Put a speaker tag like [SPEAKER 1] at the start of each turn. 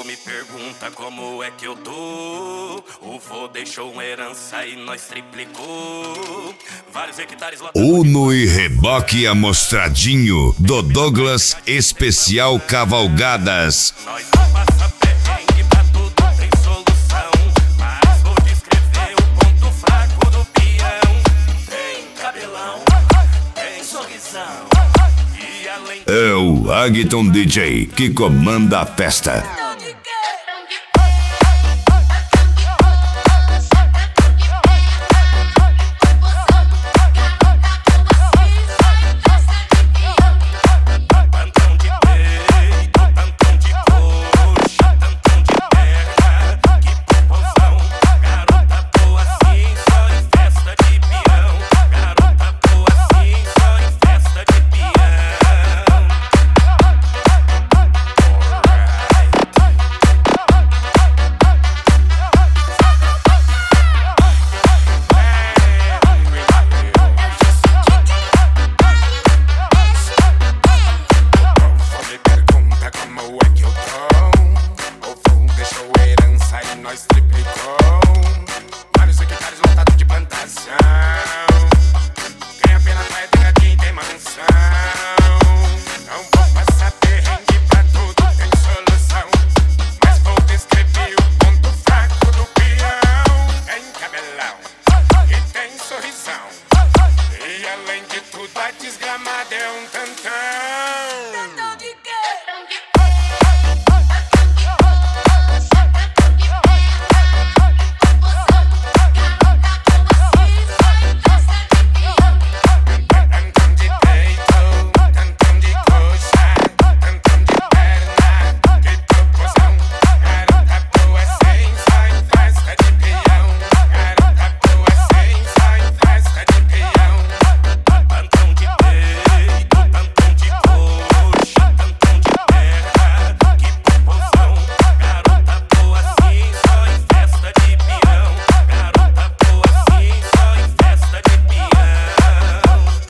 [SPEAKER 1] me pergunta como é que eu tô. O vô deixou uma herança e nós triplicou. Vários hectares lá.
[SPEAKER 2] Uno e reboque amostradinho do Douglas Especial Cavalgadas.
[SPEAKER 1] Nós não passa perrengue, pra tudo tem solução. Mas vou descrever o ponto fraco do peão. Tem cabelão, tem sorrisão. E além
[SPEAKER 2] É o Agton DJ que comanda a festa.